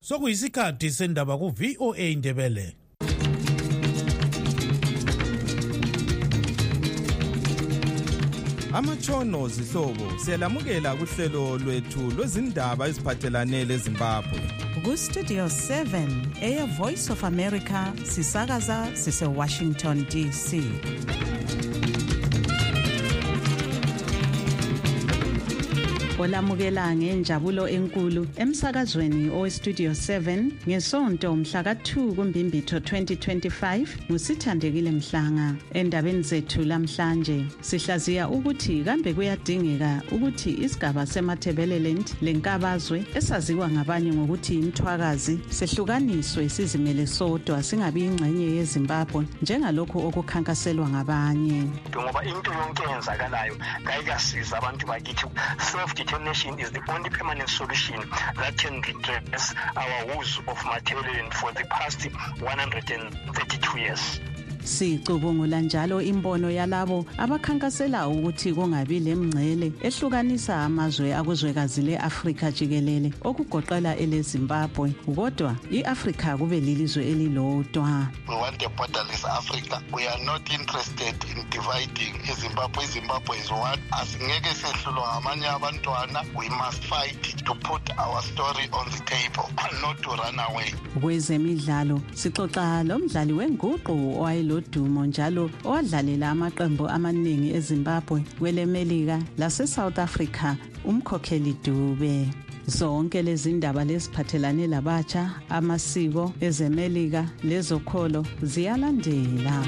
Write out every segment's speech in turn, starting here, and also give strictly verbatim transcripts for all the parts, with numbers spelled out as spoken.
Sokuyisikhathi sendaba ku V O A Indebele. Amatshono zihlobo siyalamukela kuhlelo lwethu lwezindaba eziphathelane leZimbabwe. Ku Studio seven Air Voice of America sisakaza sise Washington D C. Olamukela ngenjabulo enkulu emsakazweni o Studio seven ngesonto mhla ka two kuMbimbitho twenty twenty-five ngusithandekile Mhlanga. Endabeni zethu lamhlanje sihlaziya ukuthi kambe kuyadingeka ukuthi isigaba seMatabeleland lenkabazwe esaziwa ngabanye ngokuthi imthwakazi sehlukaniswe sizimele sodwa singabi ingxenye yeZimbabwe njengalokho okukhankaselwa ngabanye. Ngoba into yonke enzakalayo kayikasiza abantu bakithi. Self determination is the only permanent solution that can redress our woes of Matabeleland for the past one hundred thirty-two years. Sicubungula njalo imbono yalabo abakhankasela ukuthi kungabi lemngcele ehlukanisa amazwe akuzwekazi leAfrika jikelele okugoqela eleZimbabwe kodwa iAfrika kube lilizwe elilodwa. We want a borderless Africa. We are not interested in dividing iZimbabwe. Zimbabwe is one. Asingeke sehlulwa ngamanye abantwana. We must fight to put our story on the table and not to run away. Kwezemidlalo sixoxa lomdlali wenguqu owayelo dumo njalo owadlalela amaqembu amaningi eZimbabwe kwelemelika lase South Africa umkhokheli Dube. Zonke lezi ndaba lesiphathelane labatsha amasiko ezemelika lezokholo ziyalandela.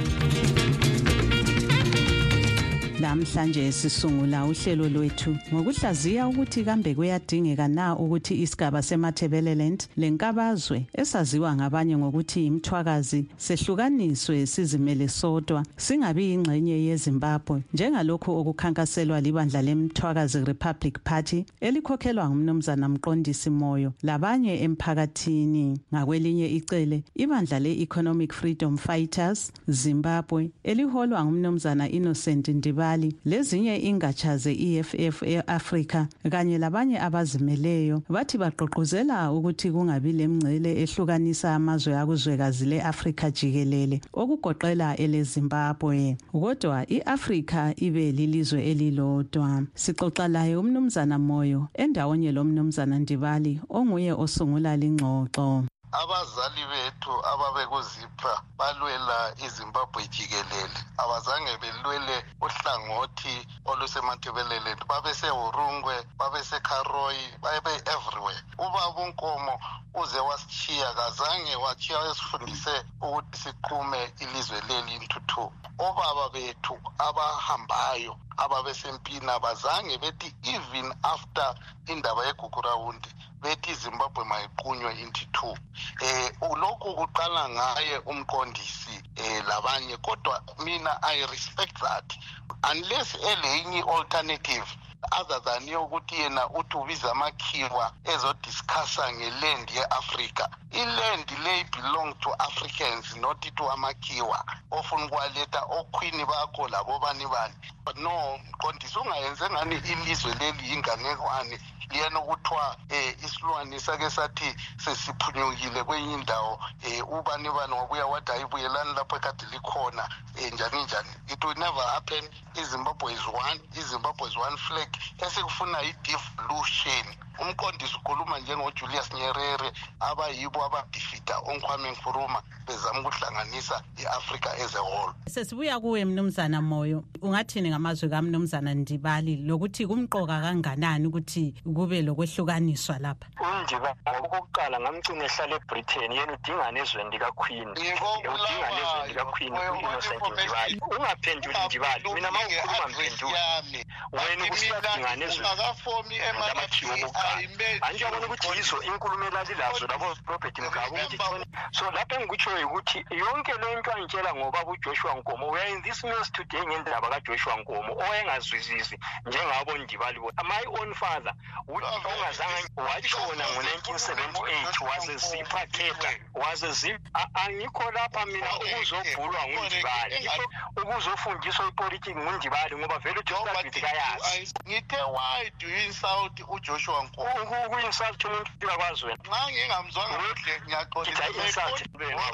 Namhlanje sisungula uhlelo lwethu ngokuhlaziya ukuthi kambe kuyadingeka na ukuthi isigaba seMatabeleland lenkabazwe esaziwa ngabanye ngokuthi imthwakazi sehlukaniswe sizimele sodwa singabi ingxenye yeZimbabwe njengalokho okukhankaselwa libandla leMthwakazi Republic Party elikhokhelwa ngumnumzana Mqondisi Moyo labanye emphakathini. Ngakwelinye icele ibandla le-Economic Freedom Fighters Zimbabwe eliholwa ngumnumzana Innocent Ndiba lezinye ingatsha ze-E F F e-Afrika kanye labanye abazimeleyo bathi baqoqozela ukuthi kungabi lemngcele ehlukanisa amazwe akuzwekazi leAfrika jikelele okugoqela eleZimbabwe kodwa iAfrika ibe lilizwe elilodwa. Sixoxa laye umnumzana Moyo endawonye lomnumzana Ndibali onguye osungula lingxoxo. Abazali bethu ababekuzipha balwela iZimbabwe jikelele abazange belwele uhlangothi oluseMatabeleland babeseHurungwe babeseKaroi babe everywhere. Ubaba uNkomo uze wasichiya kazange wachiya esifundise ukuthi siqume ilizwe leli intuthu. Obaba bethu abahambayo ababesempina bazange bethi even after indaba yeGugurawundi bethi iZimbabwe mayiqunywe into two. Eh lokho kuqala ngaye umqondisi eh labanye kodwa mina I respect that unless elenye alternative other than yokuthi yena uthi ubiza amakhiwa ezodiscussa ngeland yeAfrika. Iland le belong to Africans not to amakhiwa ofuna kwaletha okhwini bakho labo bani bani. No mqondisi ungayenze ngani ilizwe leli inganekwane liyena ukuthiwa eh isilwane sake sathi sesiphunyukile kwenye indawo eh ubani bani wabuya wathi ayibuyelani lapho ekade likhona eh njani njani. It will never happen. iZimbabwe is one. iZimbabwe is one flag. Esikufuna i-devolution. Umqondisi ukhuluma njengoJulius Nyerere abayibo abadefeata oNkwame Nkrumah bezama ukuhlanganisa iAfrica as a whole. Sesibuya kuwe mnumzana Moyo, ungathini ngamazwi kaMnumzana Ndibali lokuthi kumqoka kanganani ukuthi kube lokwehlukaniswa lapha? Undiba ngokuqala ngamcina ehlala eBritain yena udingana ezweni likaQueen. Udingana ezweni likaQueen uInnocent Ndibali. Ungaphenduli Ndibali. Mina mawukhuluma mphenduli. Wena ukusadingana ezweni akafomi emakhiwo. Anje bona ukuthi yizo inkulumo elalilazo labo Robert Mugabe ukuthi so lapho ngikutsho ukuthi yonke le nto angitshela ngoba uJoshua Nkomo we are in this news today ngendaba kaJoshua Nkomo owayengazwisisi njengabo Ndibali bona. My own father ongazange washona ngo nineteen seventy-eight was a zipper taker was a zip angikho lapha mina ukuzobhulwa nguNdibali ukuzofundiswa ipolitiki nguNdibali ngoba vele uJoshua bayazi. Ngithe why do you insult uJoshua Nkomo? Uku-insult umuntu kakwazi wena. Nxa ngingamzwanga kuhle ngiyaxolisa. Insult.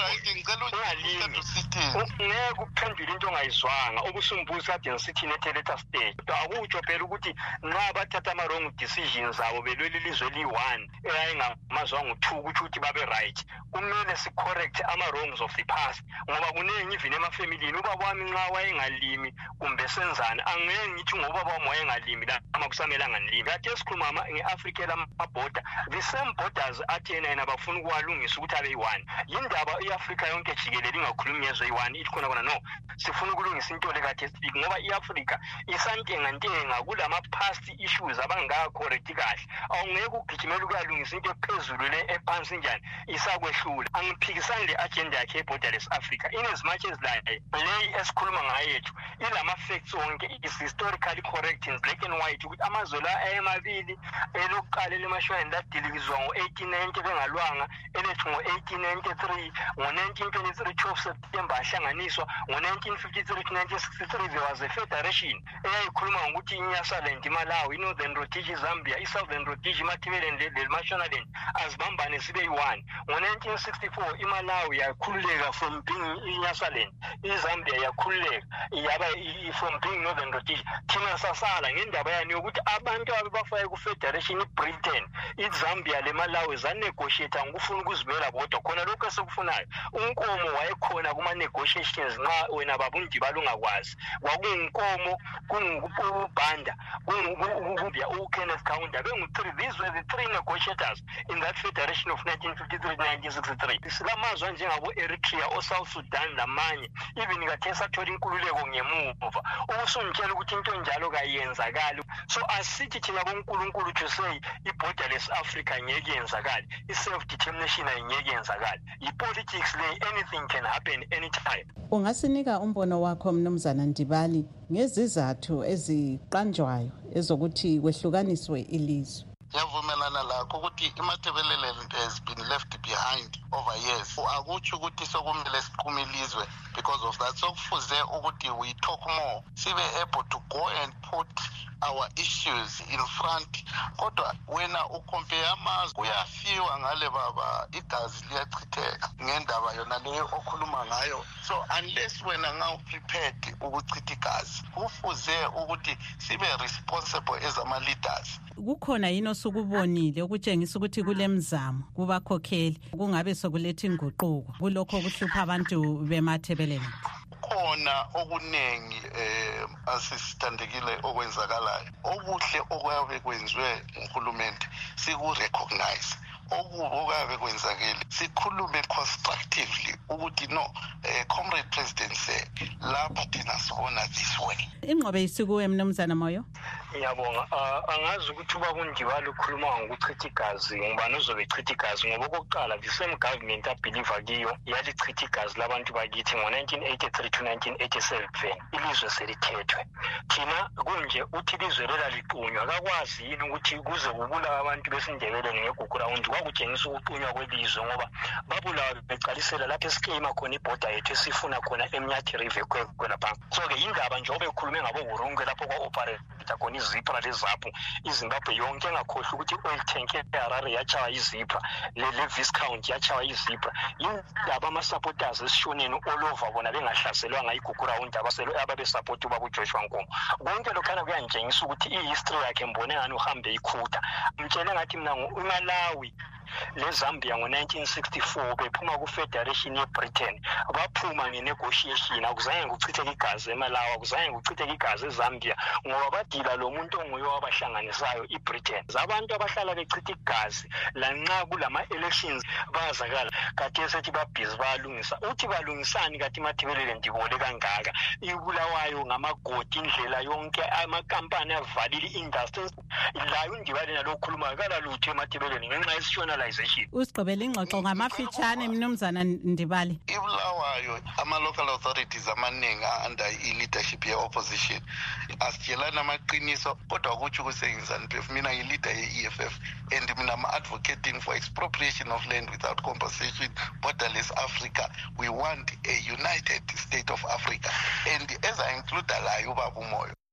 Ngeke uphendule into ongayizwanga obusumbuza kade ngisithi netheleta stage. Kodwa akutsho phela ukuthi nxa bathatha ama-wrong decisions abo belwela ilizwe eliyi-one eyayingamazwanga u-two ukuthi ukuthi babe right. Kumele si-correct ama-wrongs of the past ngoba kuningi even emafamilini ubaba wami nxa wayengalimi kumbe senzani angeke ngithi ngobaba wami wayengalimi lama kusamelanga nilimi. Kade sikhuluma nge-Afrika lamabhoda the same borders athi yena yena bafuna ukuwalungisa ukuthi abe yi-one. Yindaba i-Afrika yonke jikelele ingakhulumi ngezwe yi-one ithi khona khona no sifuna ukulungisa into lekade speak ngoba i-Afrika isantengantenga kulama-past issues abangaka-correct kahle. Awungeke ugijimele ukuyalungisa into ephezulu le ephansi njani isakwehlula. Angiphikisani le agenda yakhe e-borderless Africa in as much as like le esikhuluma ngayethu ilama-facts onke is historically correct in black and white ukuthi amazwe la ayemabili elokuqala elimashweni ladilikizwa ngo-eighteen ninety bengalwanga elethu ngo-eighteen ninety-three ngo-nineteen twenty-three twelve September ahlanganiswa ngo-nineteen fifty-three to nineteen sixty-three there was a federation eyayikhuluma ngokuthi iNyasaland iMalawi iNorthern Rhodesia iZambia iSouthern Rhodesia iMatabeleland leMashonaland azibambane sibe yi-one. Ngo-nineteen sixty-four iMalawi yakhululeka from being iNyasaland iZambia yakhululeka yaba from being Northern Rhodesia. Thina sasala ngendaba yani yokuthi abantu abafake ku-federation iBritain iZambia leMalawi zanegotiate ngokufuna ukuzimela bodwa khona lokho esikufunayo. UNkomo wayekhona kuma-negotiations nxa wena babundiba lungakwazi kwakunguNkomo kungubanda kungubya uKenneth Kaunda bengu-three. These were the three negotiators in that federation of nineteen fifty-three to nineteen sixty-three. Silamazwe njengabo-Eritrea o-South Sudan lamanye even kathe sathola inkululeko ngemuva ubusungitshela ukuthi into njalo kayenzakali. So asithi thina bonkulunkulu to say i-borderless Africa ngeke yenzakali i-self-determination ayingeke yenzakali i-politics le anything can happen anytime. Ungasinika umbono wakho Mnumzana Ndibali ngezizathu eziqanjwayo ezokuthi kwehlukaniswe ilizwe? Yavumelana lakho ukuthi iMatabeleland has been left behind over years. Akutsho ukuthi sokumele siqhume ilizwe because of that. So kufuze ukuthi we talk more, sibe able to go and put our issues in front. Kodwa wena ucompare amazwe kuyafiwa ngale baba igazi liyachitheka ngendaba yona leyo okhuluma ngayo. So unless wena ngaw prepared ukuchitha igazi kufuze ukuthi sibe responsible as ama leaders. Kukhona yini osukubonile ukutshengisa ukuthi kulemzamo kubakhokheli kungabe sokuletha inguquko kulokho okuhlupha abantu beMatabeleland? Khona okunengi eh asisithandekile okwenzakalayo okuhle okwabe kwenziwe nguhulumende siku-recognize okubi okabe kwenzakele sikhulume constructively ukuthi no eh, comrade president said lapha thina sibona this way. Ingqobe isikuwe Mnumzana Moyo. Ngiyabonga. Angazi ukuthi uba kuNdibali ukhuluma ngokuchitha igazi ngubani ozobe echitha igazi ngoba okokuqala the same government abelieve kiyo yalichitha igazi labantu bakithi ngo-nineteen eighty-three to nineteen eighty-seven ilizwe selithethwe. Thina kunje uthi ilizwe lela liqunywa akakwazi yini ukuthi kuze kubulawa abantu besindebeleni ngegugu rawundi kwakutshengisa ukuqunywa kwelizwe ngoba babulawa beqalisela lapho esiklima khona ibhoda yethu esifuna khona eMnyathi River kwelapha. So-ke indaba njengoba ekhulume ngabo-Hurungwe lapho kwa-operate khona izipra lezapho iZimbabwe yonke engakhohlwa ukuthi i-oil tank eHarare yachawa izipra le-Viscount yachawa izipra. Yindaba ama-supporters esishoneni all over bona bengahlaselwanga igugu rawundi ababesapoti ubaba uJoshua Nkomo. Konke lokhana kuyangitshengisa ukuthi i-history yakhe mbone ngani uhambe ikhutha. Mtshele ngathi mina uMalawi leZambia ngo-nineteen sixty-four bephuma ku-federation yeBritain baphuma nge-negotiation akuzange kuchitheke igazi eMalawi akuzange kuchitheke igazi eZambia ngoba badila lo muntu onguye wabahlanganisayo iBritain. Abantu abahlala bechitha igazi lanxa kulama-elections bazakala kade sethi babhizi bayalungisa uthi balungisani kati iMatabeleland ibole kangaka ibulawayo ngamagodi indlela yonke amakampani avalile i-industries layo uNdibali nalokhuluma kala lutho eMatabeleland ngenxa yesishona. Usigqibela ingxoxo ngamafitshane Mnumzana Ndibali. Ibulawayo ama-local authorities amaningi under i-leadership ye-opposition asitshelana amaqiniso kodwa kutsho kusengizani phefu mina ngi-leader ye-E F F and mina am-advocating for expropriation of land without compensation, borderless Africa. We want a united state of Africa and as I include alayo ubaba uMoyo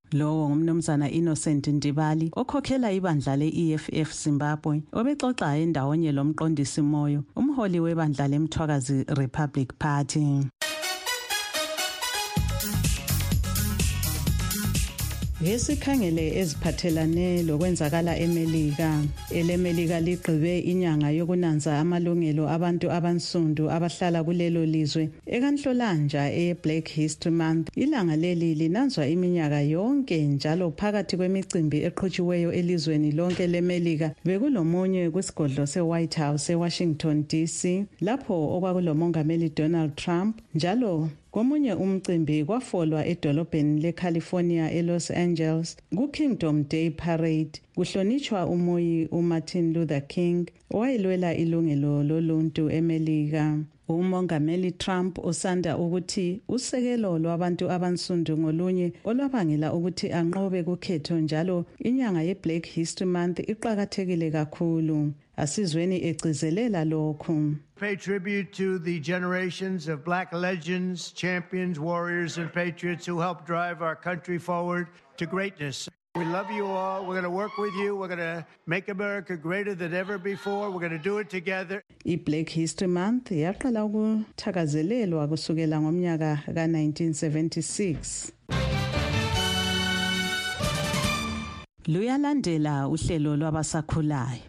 Lowo ngumnumzana Innocent Ndibali okhokhela ibandla le-E F F Zimbabwe obexoxa endawonye lomqondisi Moyo, umholi webandla leMthwakazi Republic Party. Ngesikhangele eziphathelane lokwenzakala eMelika, eleMelika ligqibe inyanga yokunanza amalungelo abantu abansundu abahlala kulelo lizwe. Ekanhlolanja e-Black History Month, ilanga leli linanzwa iminyaka yonke njalo phakathi kwemicimbi eqhutshiweyo elizweni lonke leMelika bekulomunye kwisigodlo se-White House eWashington D C lapho okwakulomongameli Donald Trump, njalo komunye umcimbi kwafolwa edolobheni leCalifornia eLos Angeles ku-Kingdom Day Parade kuhlonitshwa umoyi uMartin Luther King owayelwela ilungelo loluntu eMelika. Umongameli Trump usanda ukuthi usekelo lwabantu abansundu ngolunye olwabangela ukuthi anqobe kukhetho, njalo inyanga ye-Black History Month iqakathekile kakhulu. Asizweni egcizelela lokhu. Pay tribute to the generations of black legends, champions, warriors, and patriots who helped drive our country forward to greatness. We love you all. We're going to work with you. We're going to make America greater than ever before. We're going to do it together. I-Black History Month yaqala ukuthakazelelwa kusukela ngomnyaka ka nineteen seventy-six. Luyalandela uhlelo lwabasakhulayo.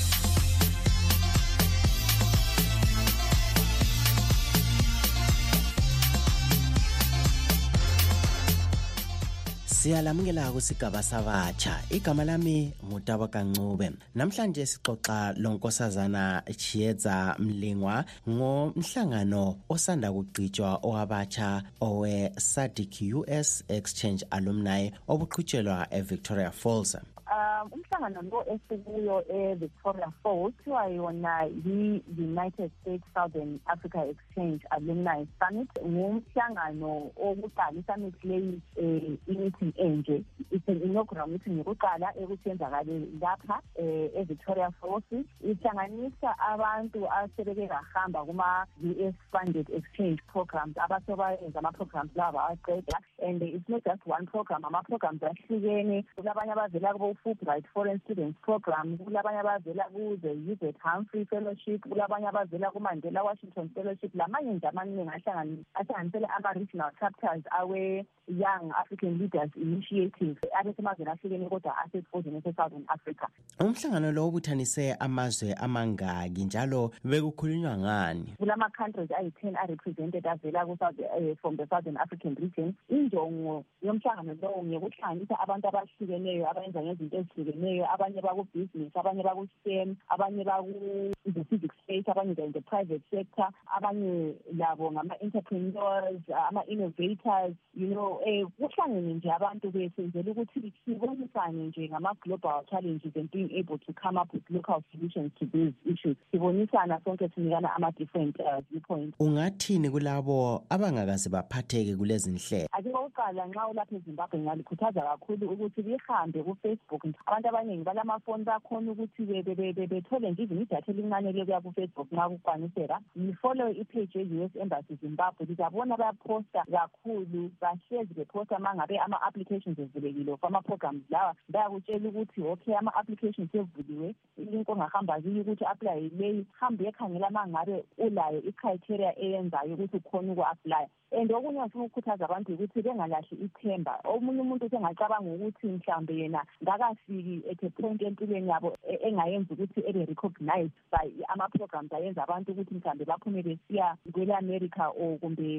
Siyalamukela kusigaba sabatsha. Igama lami ngutaba kancube. Namhlanje sixoxa lonkosazana Chiyeza Mlingwa ngomhlangano osanda kugcitshwa owabatsha owe S A D C U S Exchange Alumni obuqhutshelwa eVictoria Falls. Um, umhlangano lo esikuyo eVictoria Falls kuthiwa yona yi-United States Southern Africa Exchange Alumni Summit. Ngumhlangano okuqala i-summit leyi i-meeting enje. It's an inaugural meeting yokuqala ekuyenzakale lapha eVictoria Falls. Ihlanganisa abantu asebeke bahamba kuma-U S funded exchange programs abasebenza ama-programs laba aqeda, and it's not just one program, ama-programs ahlukene. Kulabanye abavela kubo Fulbright Foreign Students Program, kulabanye abavela ku-the Hubert Humphrey Fellowship, kulabanye abavela ku-Mandela Washington Fellowship, lamanye nje amaningi ahlanganisele ama-regional chapters awe-Young African Leaders Initiative abesemazweni ahlukene kodwa asesifundeni ese-Southern Africa. Umhlangano lo ubuthanise amazwe amangaki njalo bekukhulunywa ngani? Kulama-countries ayi-ten are-represented avela from the Southern African region. Injongo yomhlangano lowo ngekuhlanganisa abantu abahlukeneyo abayenza ngezinto ezihlukeneyo, abanye baku-business, abanye baku-STEM, abanye baku-the civic space, abanye in the private sector, abanye labo ngama-entrepreneurs, ama-innovators, you know, eh kuhlangene nje abantu besenzela ukuthi sibonisane nje ngama-global challenges and being able to come up with local solutions to these issues. Sibonisana sonke sinikana ama-different uh, viewpoints. Ungathini kulabo abangakaze baphatheke kulezi nhlelo? Ake oqala nxa ulapha eZimbabwe ngalikhuthaza kakhulu ukuthi lihambe ku-Facebook. Abantu abaningi balamafoni bakhona ukuthi bethole nje idatha elincane lokuya ku-Facebook nxa kukwaniseka. Nifollow ipage ye-U S Embassy Zimbabwe, lizabona bayaposta kakhulu, bahlezi beposta mangabe ama-applications ezivulekile for ama-programs lawa. Bayakutshela ukuthi okay, ama-applications evuliwe, ilink ongahamba kiyo ukuthi apply leyi, hambe ekhangela mangabe ulayo i-criteria eyenzayo ukuthi ukhona uku-apply. And okunye ngifuna ukukhuthaza abantu ukuthi bengalahli ithemba. Omunye umuntu sengacabanga ukuthi mhlambe yena ngakafiki at a point empilweni yabo engayenza ukuthi ebe recognized by ama-programs ayenza abantu ukuthi mhlambe baphume besiya kwele-America or kumbe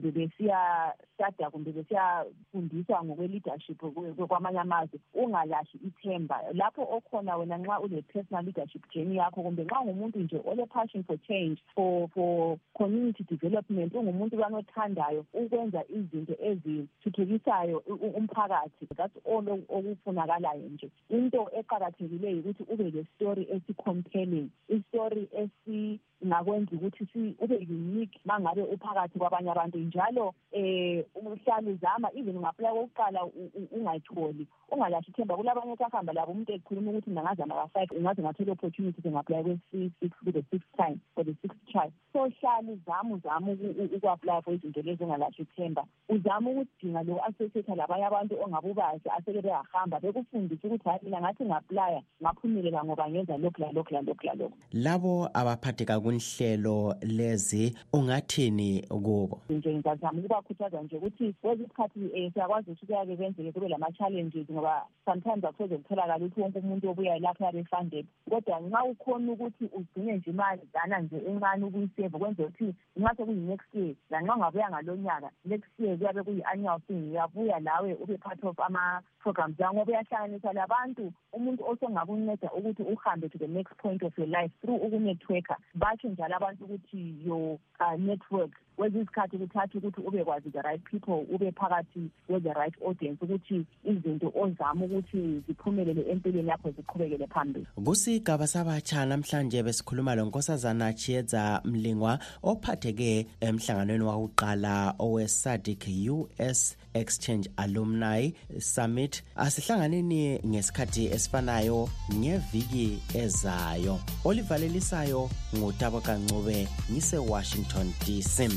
besiya study kumbe besiyafundiswa ngokwe-leadership kwamanye amazwe. Ungalahli ithemba lapho okhona wena nxa une-personal leadership journey yakho, kumbe nxa ngumuntu nje ole-passion for change, for for community development, ungumuntu banothandayo ukwenza izinto ezithuthukisayo umphakathi. That's all okufunakalayo nje. Into eqakathekileyo ukuthi ube le story esi-compelling, i-story esingakwenza ukuthi si ube unique mangabe uphakathi kwabanye abantu. Njalo eh uhlala uzama even ungaphela kokuqala ungayitholi, ungalahli ithemba. Kulabanye bahamba labo umuntu ekhuluma ukuthi ngingazama ka-five, ingaze ngathola opportunity ngingapply kwe-six for the sixth time, for the sixth try. So hlala uzama uzama uku-apply for izinto lezi, ungalahli ithemba. Uzama ukudinga lo associate labanye abantu ongabubazi aseke beyahamba bekufundisa ukuthi hayi mina ngathi ngaplaya ngaphumelela ngoba ngenza lokhu la lokhu la lokhu la lokhu. Labo abaphatheka kunhlelo lezi ungathini kubo? Nje ngizama ukubakhuthaza nje ukuthi kwesikhathi eh siyakwazi ukuthi kuyake kwenzeke kube lama challenges ngoba sometimes akusoze kutholakala ukuthi wonke umuntu obuya lapha yabe funded, kodwa nxa ukhona ukuthi ugcine nje imali dana nje encane ukuyisave kwenza ukuthi nxa sekuyi next year lanxa ngabuya ngalonyaka next year kuyabe kuyi annual thing, uyabuya lawe ube part of ama programs yango beyahlanganisa labantu umuntu osongakunceda ukuthi uhambe to the next point of your life through ukunetworker. Batsho njalo abantu ukuthi your uh, network kwezisikhathi kuthatha ukuthi ube kwazi the right people, ube phakathi with the right audience ukuthi izinto ozama ukuthi ziphumelele empilweni yakho ziqhubekele phambili. Kusigaba sabatsha namhlanje besikhuluma lonkosazana Chiedza Mlingwa ophatheke emhlanganweni wakuqala owe-S A D C U S Exchange Alumni Summit. Asihlanganeni ngesikhathi esifanayo ngeviki ezayo. Olivalelisayo nguTabo Kancube ngise Washington D C.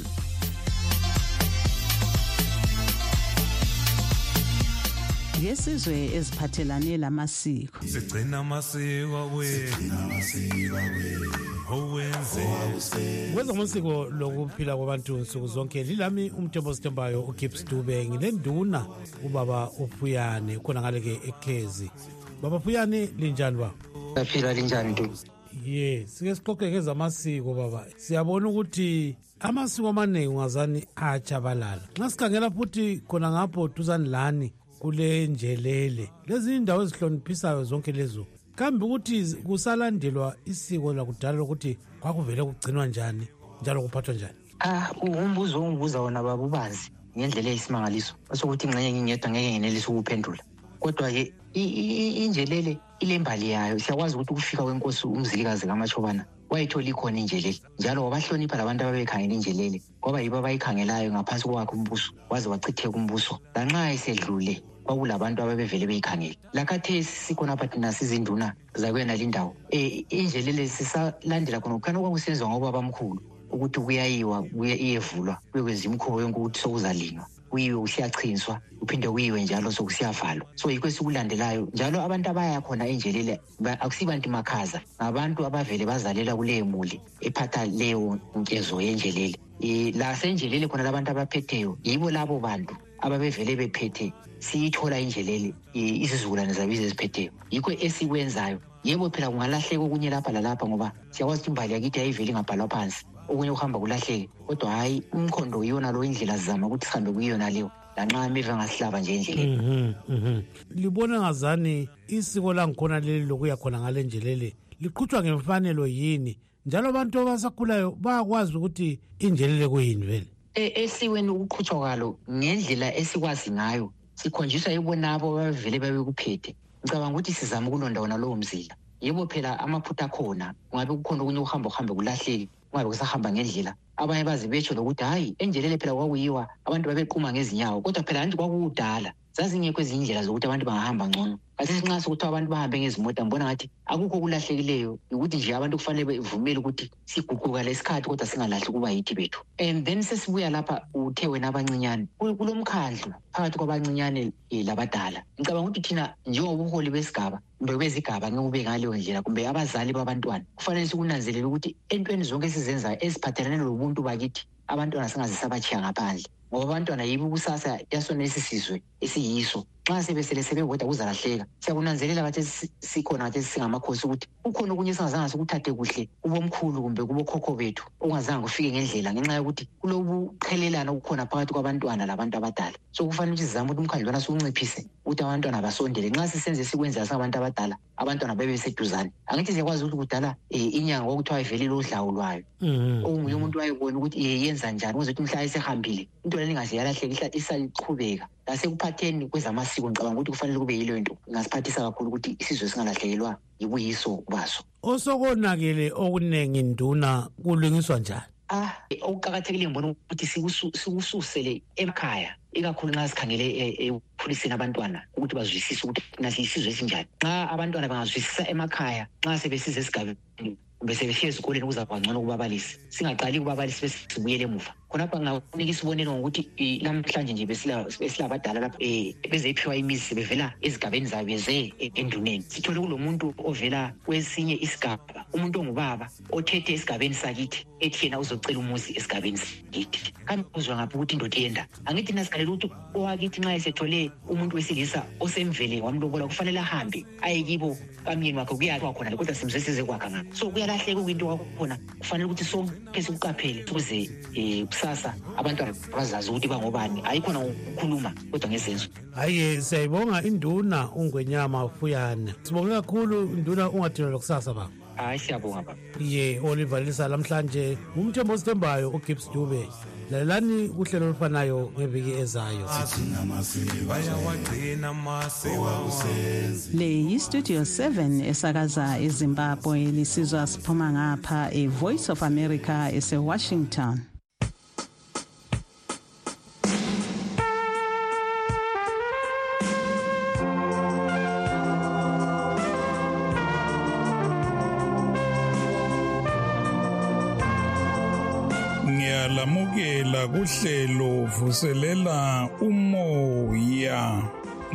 Ngesizwe eziphathelane lamasiko. Sigcina amasiko wethu. Owenze. Kwenza amasiko lokuphila kwabantu nsuku zonke. Lilami umthembo sitembayo uGibbs Dube ngilenduna ubaba uPhuyane khona ngale ke eKhezi. Baba Phuyane linjani ba? Saphila linjani nto? Yeah, sike sixoxe ngezamasiko baba. Siyabona ukuthi amasiko amaningi ungazani achabalala. Nxa sikhangela futhi khona ngapho duzani lani kule njelele. Lezi indawo ezihloniphisayo zonke lezo. Kambe ukuthi kusalandelwa isiko lakudala ukuthi kwakuvele kugcinwa njani njalo kuphathwa njani? Ah, umbuzo ongibuza wona baba ubazi ngendlela eyisimangaliso. Asokuthi ingcenye ngingedwa ngeke ngenelise ukuphendula. Kodwa ke injelele ilembali yayo. Siyakwazi ukuthi ukufika kwenkosi umzilikazi kaMachobana wayithola ikhona injelele. Njalo wabahlonipha labantu ababekhangela injelele ngoba yibo abayikhangelayo ngaphansi kwakhe umbuso waze wachitheka umbuso. Lanxa esedlule kwakulabantu ababevele beyikhangela. Lakhathesi sikhona phathi nasizinduna zakwena lindawo. Eh injelele sisalandela khona kukhanya kwakusenziwa ngoba abamkhulu ukuthi kuyayiwa kuye iyevulwa kwenza imikhobo yonke ukuthi sokuzalinywa. Kuyiwe usiyachinswa uphinde kuyiwe njalo sokusiyavalwa. So yikho esikulandelayo njalo abantu abaya khona enjelele akusibantu makhaza, ngabantu abavele bazalela kule muli ephatha leyo nkezo yenjelele. Eh la senjelele khona labantu abaphetheyo yibo labo bantu ababevele bephethe siyithola injelele isizukulwane zabize eziphetheyo. Yikho esikwenzayo. Yebo phela kungalahleka okunye lapha lalapha ngoba siyakwazi ukuthi imbali yakithi ayiveli ngabhalwa phansi. Okunye uhamba kulahleke kodwa hayi umkhondo yona lo indlela sizama ukuthi sihambe kuyona leyo lanxa imiva ngasihlaba nje endleleni. Mhm mhm. Libona ngazani isiko langikhona leli lokuya khona ngale njelele liqhutshwa ngemfanelo yini njalo abantu abasakhulayo bayakwazi ukuthi injelele kuyini vele? Eh esiweni ukuqhutshwa kwalo ngendlela esikwazi ngayo sikhonjiswa yibonabo abavele babekuphethe. Ngicabanga ukuthi sizama ukulonda wona lowo mzila. Yebo phela amaphutha khona ngabe kukhona okunye uhamba uhambe kulahleke ngabe kusahamba ngendlela. Abanye bazi betsho lokuthi hayi enjelele phela kwakuyiwa abantu babeqhuma ngezinyawo kodwa phela anti kwakudala zazi ngekho izindlela zokuthi abantu bangahamba ngcono. Kathi sinxa sokuthi abantu bahambe ngezimoto ngibona ngathi akukho kulahlekileyo ukuthi nje abantu kufanele bevumele ukuthi siguquka lesikhathi kodwa singalahli kuba yithi bethu. And then sesibuya lapha uthe wena abancinyane kulomkhandlu phakathi kwabancinyane labadala. Ngicabanga ukuthi thina njengobuholi besigaba kumbe bezigaba ngeke ngaleyo ndlela kumbe abazali babantwana kufanele sikunanzelele ukuthi entweni zonke esizenzayo eziphathelane lobuntu bakithi abantwana singazisabachiya ngaphandle ngoba abantwana yibo kusasa yasona esisizwe esiyiso. Xa sebesele sebewodwa kuzalahleka. Siyakunanzelela bathi sikhona bathi singamakhosi ukuthi ukhona okunye singazange sikuthathe kuhle kubomkhulu kumbe kubokhokho bethu ongazange ufike ngendlela ngenxa yokuthi kulobuqhelelana okukhona phakathi kwabantwana labantu abadala. So kufanele ukuthi sizame ukuthi umkhandlwana siunciphise ukuthi abantwana basondele. Nxa sisenze sikwenza singabantu abadala abantwana bebe seduzane. Angithi siyakwazi ukuthi kudala inyanga okuthiwa ivele lodlawu lwayo. Omunye umuntu wayebona ukuthi yenza njani ukuze ukuthi umhla esehambile into lento lingaze yalahleka isaliqhubeka lasekuphatheni kwezamasiko ngicabanga ukuthi kufanele kube yilo nto ngasiphathisa kakhulu ukuthi isizwe singalahlekelwa yibuyiso baso. Osokonakele okuningi nduna kulungiswa njani? Ah, okuqakathekile ngibona ukuthi sikususele emakhaya ikakhulu nxa sikhangele ekukhuliseni abantwana ukuthi bazwisise ukuthi nathi isizwe esinjani. Nxa abantwana bangazwisisa emakhaya, nxa sebesize esigabeni bese befika esikoleni kuzaba ngcono kubabalisi, singaqali kubabalisi bese sibuyele emuva. Khonapha ngakunika isibonelo ngokuthi namhlanje nje besilabadala lapho bezephiwa imizi bevela ezigabeni zabo beze enduneni. Sithole kulomuntu ovela kwesinye isigaba, umuntu ongubaba othethe esigabeni sakithi ethi yena uzocela umuzi esigabeni sakithi. Kambe uzwa ngaphi ukuthi indoda yenda? Angithi nasikhalela ukuthi owakithi nxa esethole umuntu wesilisa osemvele wamlobola kufanele ahambe aye kibo kamyeni wakhe kuyathiwa khona kodwa simzesize kwakha ngapha. So kuyalahleka kwinto wakhona, kufanele ukuthi sonke sikuqaphele ukuze sasa abantwana bazazi ukuthi bangobani, ayikhona ukukhuluma kodwa ngesenzo. Hayi, siyayibonga induna uNgwenyama Fuyane. Sibonge kakhulu induna ungathina kusasa baba. Hayi, siyabonga baba. Ye Oliver Lisa namhlanje umthembo osithembayo uGibbs Dube. Lalelani uhlelo olufanayo ngeviki ezayo. Le yi-Studio seven esakaza eZimbabwe lisizwa siphuma ngapha e-Voice of America ese-Washington. Lamukela kuhlelo vuselela umoya.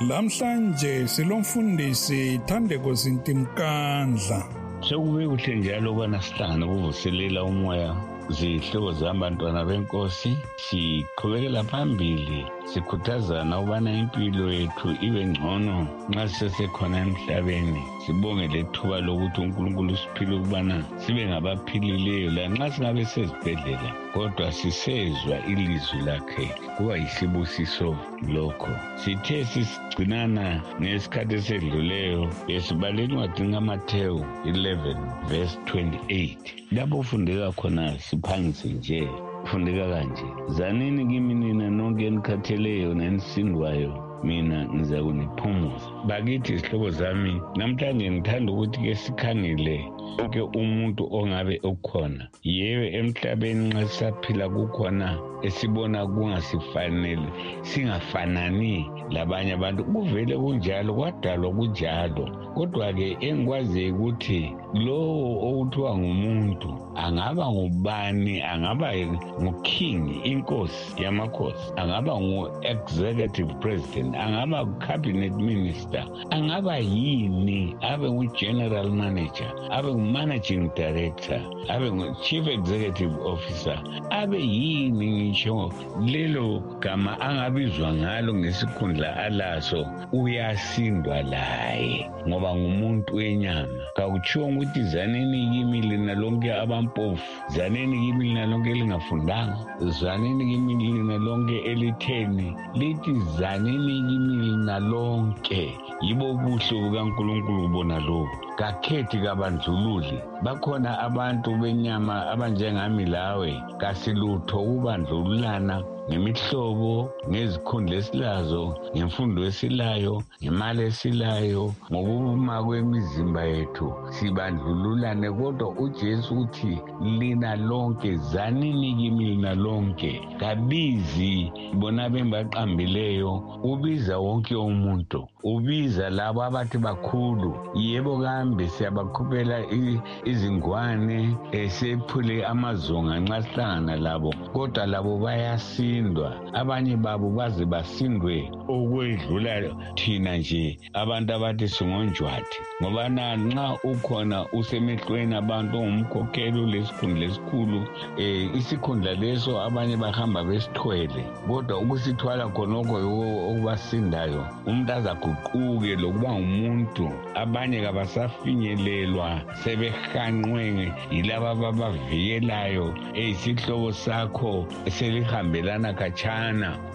Lamhlanje silomfundisi Thandeko Zintimkandla. Sekube kuhle njalo bana sihlangana kuvuselela umoya. Zihlobo zabantwana benkosi siqhubekela phambili sikhuthazana ubana impilo yethu ibe ngcono nxa sisekhona emhlabeni. Sibonge lethuba lokuthi uNkulunkulu usiphile ukubana sibe ngabaphilileyo la nxa singabe sezibhedlela kodwa sisezwa ilizwi lakhe, kuba yisibusiso lokho. Sithe sisigcinana ngesikhathi esedluleyo esibaleni encwadini kaMathewu eleven verse twenty-eight lapho ufundeka khona siphangise nje. Kufundeka kanje: zanini kimi nina nonke enikhatheleyo nenisindwayo, mina ngiza kuniphumuza. Bakithi izihlobo zami, namhlanje ngithanda ukuthi ke sikhangele wonke umuntu ongabe ukhona. Yewe emhlabeni nxa sisaphila kukhona esibona kungasifanele, singafanani labanye abantu. Kuvele kunjalo, kwadalwa kunjalo. Kodwa-ke engikwazi ukuthi lowo okuthiwa ngumuntu angaba ngubani, angaba nguking, inkosi yamakhosi, angaba ngu-executive president, angaba cabinet minister, angaba yini, abe ngu-general manager, abe ngu-managing director, abe ngu-chief executive officer, abe yini ngisho lelo gama angabizwa ngalo ngesikhundla alaso, uyasindwa laye ngoba ngumuntu wenyama. Kakutshiwo ukuthi zanini kimi lina lonke abampofu, zanini kimi lina lonke elingafundanga, zanini kimi lina lonke elitheni, lithi zanini kimi lina lonke. Yibo ubuhle bukaNkulunkulu bona lobo, kakhethi kabandlululi. Bakhona abantu benyama abanjengami lawe, kasilutho ukubandlululana ngemihlobo, ngezikhundla esilazo, ngemfundo esilayo, ngemali esilayo, ngokuma kwemizimba yethu sibandlululane. Kodwa uJesu uthi lina lonke, zanini kimi lina lonke. Kabizi bona bembaqambileyo, ubiza wonke umuntu, ubiza labo abathi bakhulu. Yebo kambe siyabakhuphela izingwane, esephule amazonga nxa sihlangana labo, kodwa labo bayasi. Abanye babo baze basindwe okwedlula thina nje abantu abathi singonjwathi. Ngoba nxa ukhona usemehlweni abantu ongumkhokheli lesikhundla esikhulu, eh isikhundla leso abanye bahamba besithwele, kodwa ukusithwala khonokho okubasindayo. Umuntu azaguquke lokuba ngumuntu. Abanye kabasafinyelelwa, sebehanqwe yilaba ababavikelayo. Eyisihlobo sakho selihambelana khatshana,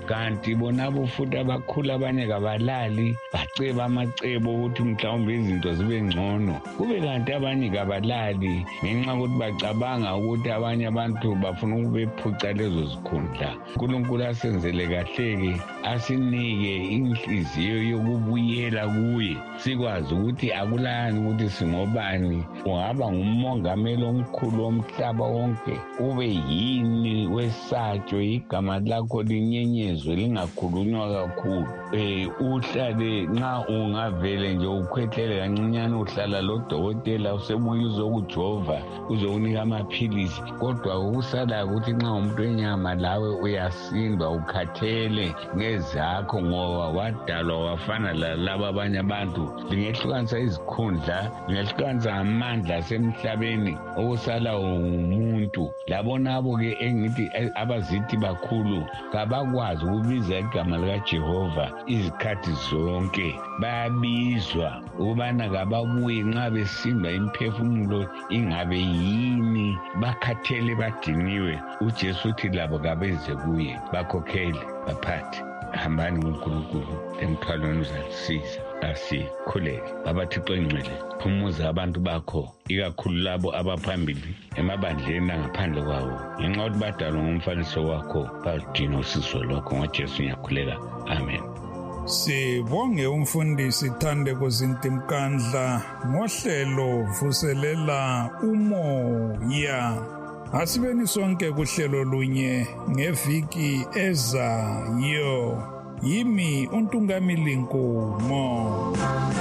kanti bonabo futhi abakhulu abanye kabalali baceba amacebo ukuthi mhlawumbe izinto zibe ngcono, kube kanti abanye kabalali ngenxa ukuthi bacabanga ukuthi abanye abantu bafuna ukubephuca lezo zikhundla. uNkulunkulu asenzele kahle-ke, asinike inhliziyo yokubuyela kuye, sikwazi ukuthi akulani ukuthi singobani. Ungaba ngumongameli omkhulu womhlaba wonke, ube yini wesatshwe igama lakho linyenyezwe lingakhulunywa kakhulu. Eh uhlale nxa ungavele nje ukhwehlele kancinyane uhlala lodokotela usebuya uzokujova uzokunika amaphilisi, kodwa ukusala ukuthi nxa umuntu wenyama lawe uyasindwa ukhathele ngezakho ngoba wadalwa wafana lalabo abanye abantu. Lingehlukanisa izikhundla, lingehlukanisa amandla asemhlabeni, okusala umuntu. Labo nabo-ke engithi abazithi bakhulu kabakwazi ukubiza igama likaJehova izikhathi zonke, bayabizwa ukubana kababuye nxa besindwa imiphefumulo ingabe yini, bakhathele badiniwe. uJesu uthi labo kabeze kuye, bakhokhele, baphathe, hambani ngoNkulunkulu emthwalweni uzalisiza. Asikhuleke abaThixo engcwele, phumuza abantu bakho, ikakhulu labo abaphambili emabandleni angaphandle kwawo, ngenxa yokuthi badalwa ngomfaniso wakho, badinga usizo lwakho. ngoJesu ngiyakhuleka, amen. Sibonge umfundisi Thandeko Zintimkandla ngohlelo vuselela umoya. Asibeni sonke kuhlelo lunye ngeviki ezayo. Yimi uNtungamili Nkomo.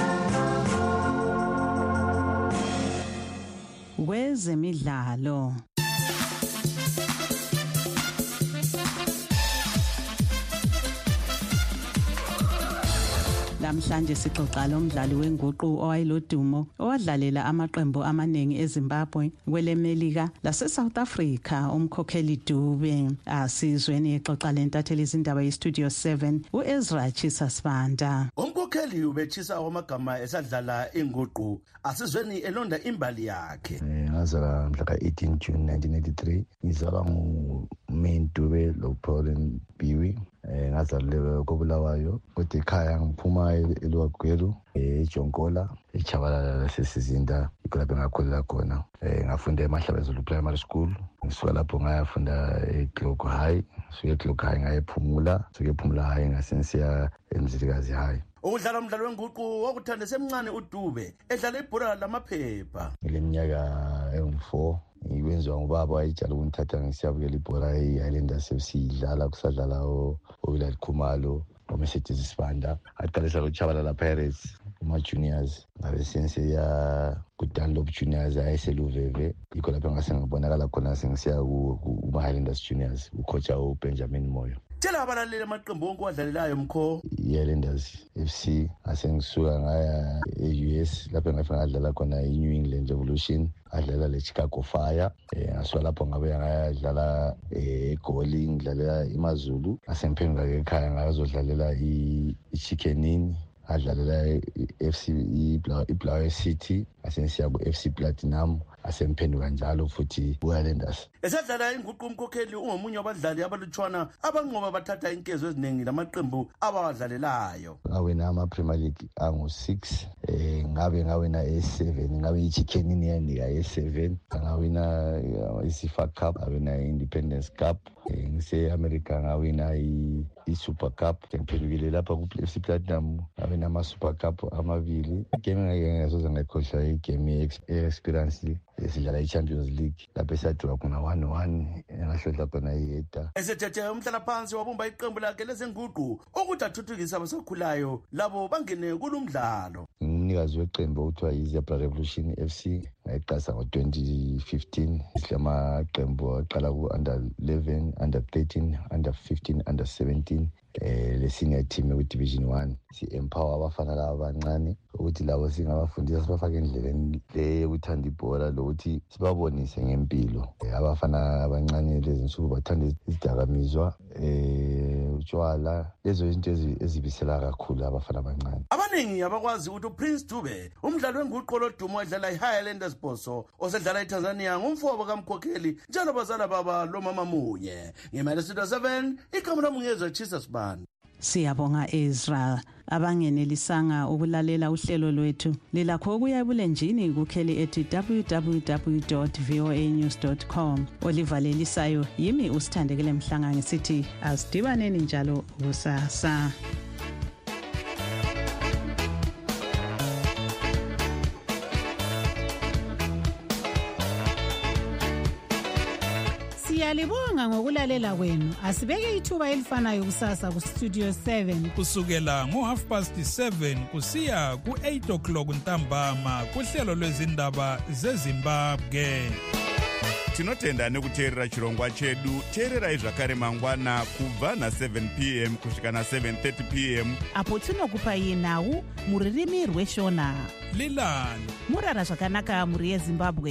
Wezemidlalo. Namhlanje sixoxa lomdlali wenguqu owayelodumo owadlalela amaqembu amaningi eZimbabwe, kwelemelika lase-South Africa, umkhokheli Dube. Asizweni ixoxa lentatheli izindaba ye-Studio seven u-Ezra Chisa Sibanda. Umkhokheli ubechisa amagama esadlala inguqu, asizweni elonda imbali yakhe. Ngazalwa mhla ka-eighteen June nineteen eighty-three, ngizalwa nguMain Dube loPauline Biwi. Eh ngazalelwe koBulawayo, kodwa ekhaya ngiphuma eLuwagweru, eJonkola, eChabalala lasesizinda, ikolapho engakholela khona. Eh ngafunda eMahlabezulu Primary School. Ngisuka lapho ngayafunda eGlogo High, suke eGlogo High ngayephumula, suke ephumula high ngasensiya eMzilikazi High. Ukudlala umdlalo wenguqu wakuthanda semncane uDube, edlala ibhola lamaphepha. Ngileminyaka engu-four. Ngikwenziwa ngubaba wayetshala ukungithatha ngisiyabukela ibhola e-Highlanders F C idlala, kusadlala uWillard Khumalo, uMercedes Sibanda. Aqalisa loChabalala Pirates kuma-juniors, ngabe sensiya kuDunlop Juniors ayeseluveve, yikho lapho ngase ngabonakala khona sengisiya kuma-Highlanders Juniors, ucoacha uBenjamin Moyo. Tshela abalaleli amaqembu onke wadlalelayo Mkho. I-Highlanders F C asengisuka ngaya e-U S, lapho ngafika ngadlala khona i-New England Revolution, adlala le-Chicago Fire. Eh ngasuka lapho ngabe ngayadlala eGoli, ngidlalela iMazulu, ngasemphenduka ekhaya ngazodlalela i-Chickenini, adlalela i-F C iBulawayo City, asensiya ku-F C Platinum, asemphenduka njalo futhi uHighlanders. Esadlala inguqu umkhokheli ungomunye wabadlali abalutshwana abanqoba bathatha inkezo eziningi lamaqembu abawadlalelayo. Ngawina ama-Premier League angu-six, eh ngabe ngawina e-seven, ngabe i-Chickenini yanika e-seven, ngawina i-Sifa Cup, ngawina i-Independence Cup, ngise-America ngawina i-Super Cup. Ngiphendukile lapha ku-F C Platinum ngawina ama-Super Cup amabili. Igame engake ngasoze ngayikhohlwa igame ye-experience esidlala i-Champions League, lapho esadura khona one one, engahlohla khona iyeda. Esethethe umhlalaphansi wabumba iqembu lakhe lezenguqu ukuthi athuthukise abasakhulayo labo bangene kulumdlalo. Umnikazi weqembu okuthiwa yi-Zebra Revolution F C ngayiqasa ngo-twenty fifteen. Silamaqembu aqala ku-under eleven, under thirteen, under fifteen, under seventeen. Eh le senior team ku-Division one, si-empower abafana laba abancane ukuthi labo singabafundisa sibafake endleleni le yokuthanda ibhola lokuthi sibabonise ngempilo. Abafana abancane lezi nsuku bathanda izidakamizwa eh utshwala, lezo izinto ezibisela kakhulu abafana abancane. Abaningi abakwazi ukuthi uPrince Dube umdlali wenguqu lodumo edlala iHighlanders Boso osedlala eTanzania ngumfowabo kamkhokheli njalo bazala baba lo mama munye. Ngemali studio seven igama lomungezwe Jesus Band. Siyabonga Israel. Abangenelisanga ukulalela uhlelo lwethu lilakho ukuya ebulenjini kukheli ethi w w w dot voa news dot com. Olivalelisayo yimi usithandekele Mhlanga ngisithi asidibaneni njalo kusasa. Siyalibonga ngokulalela kwenu. Asibeke ithuba elifanayo kusasa ku Studio seven kusukela ngo half past seven kusiya ku eight o'clock ntambama kuhlelo lwezindaba zeZimbabwe. Tinotenda nekuteerera chirongwa chedu. Teererai zvakare mangwana kubva na seven p m kusvika na seven thirty p m apo tinokupai nhau muririmi rweshona. Lilani Murara zvakanaka muri yeZimbabwe.